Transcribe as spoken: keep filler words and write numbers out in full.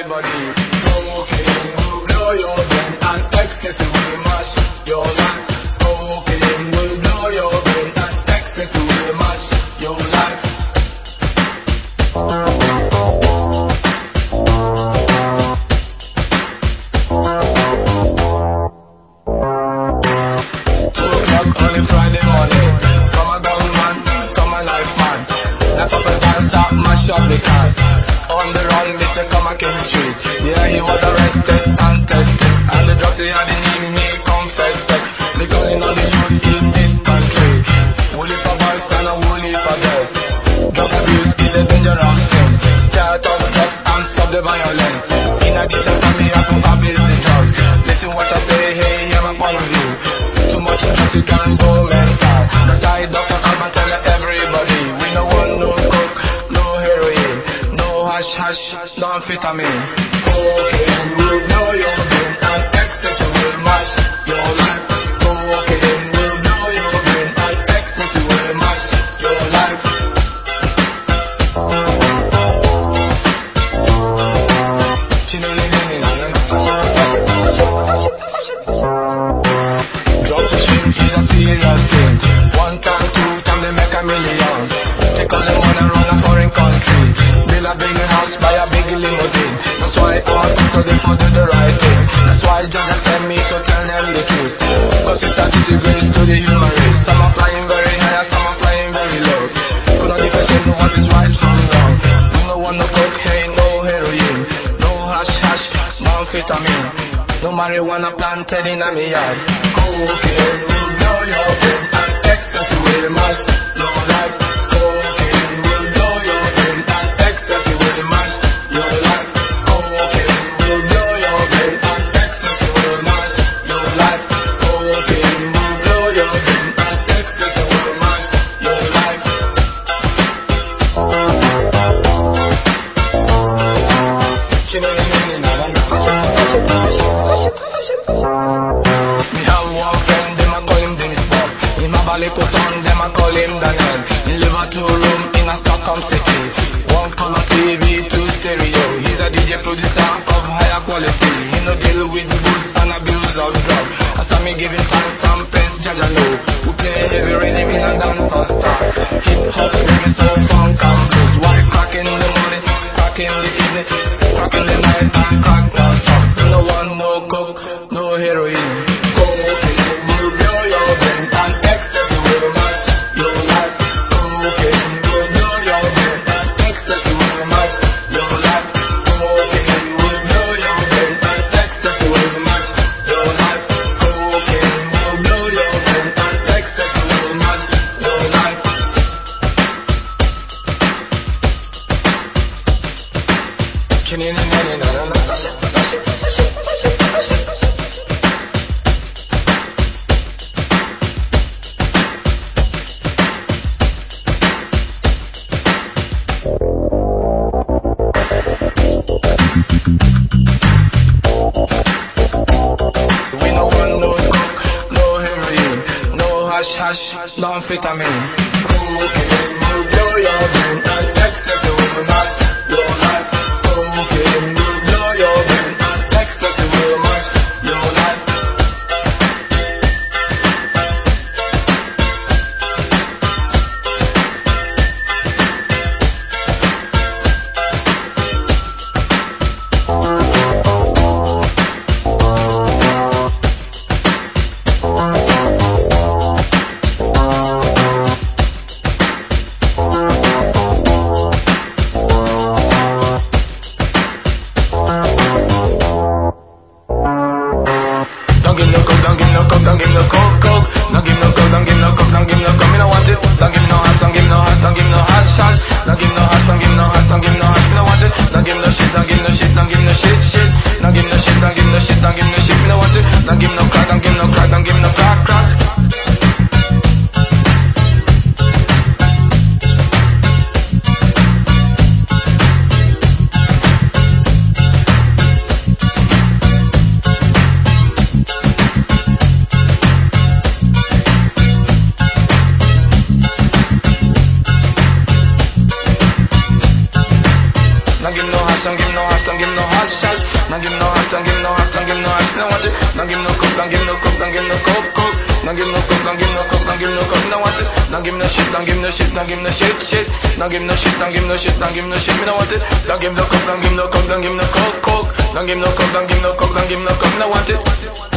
everybody. Cocaine will blow your brain and ecstasy will mash your life. Cocaine will blow your brain and ecstasy will mash your life. Two o'clock on a Friday morning. Come a ground man, come a life man. Knock up and dance up, mash up the cars. On the run, Mister Come a King Street. Yeah, he was arrested and tested, and the drugs he had in him, he confessed it. They calling on the youth in this country. Woolly for boys and a woolly for girls. Drug abuse is a dangerous thing. Start off drugs and stop the violence. In a decent time, we have to abuse the drugs. Listen what I say, hey, hear my point of view. Too much drugs, you can go mental. That's why Doctor Alban tell everybody, we no want no coke, no heroin, no hash hash, no amphetamine. Cocaine will blow your brain and ecstasy will mash your life. Cocaine will blow your brain and ecstasy will mash your life. Drug pushing is a serious thing. One time, two time, they make a million. Take all the money run a foreign country. Build a big house, buy a big limousine. That's why all so they for do the right thing. That's why Jah send me to tell them the truth. Cause it's a easy grace to the human race. Some are flying very high, some are flying very low. Could not differentiate what is right from wrong. We no want no cocaine, no heroin, no hash hash, no amphetamine. No marijuana planted in a me yard. Cocaine will blow your brain and ecstasy will mash your life. Cocaine will blow your brain and ecstasy will mash your life. Cocaine will blow your brain and ecstasy will mash your life. Cocaine will blow your brain and ecstasy will mash your life. Me have one friend, them a call him Dennis Bob. Him have a little son, them a call him Daniel. He live a two room in a Stockholm city. One color T V, two stereo. He's a D J producer of higher quality. He no deal with booze and abuse of drug. I saw me giving thanks some pence, Jaja know. We play heavy rhythm in a dance on star. Hip hop, reggae, soul, funk and blues. Why crack in the morning, crack in the evening, crack in the night and crack non-stop. No one, no coke, no heroin. Cocaine will blow your brain and ecstasy will mash your life. Cocaine will blow your brain and ecstasy will mash your life. Cocaine will blow your brain and ecstasy will mash your life. Cocaine will blow your brain and ecstasy will mash your life. We no want no coke, no heroin, no hash hash, no amphetamine. Cocaine will blow your brain and ecstasy will mash your life. Cocaine will blow your brain and ecstasy will mash your life. don't give no hot, don't give no hot, no want it. Don't give no coke, don't give no coke, don't give no coke, coke. Don't give no coke, don't give no coke, don't give no coke, no want it. Don't give no shit, don't give no shit, don't give no shit, shit. Don't give no shit, don't give no shit, don't give no shit, me no want it. Don't give no coke, don't give no coke, don't give no coke, coke. Don't give no coke, don't give no coke, don't give no coke, no want it.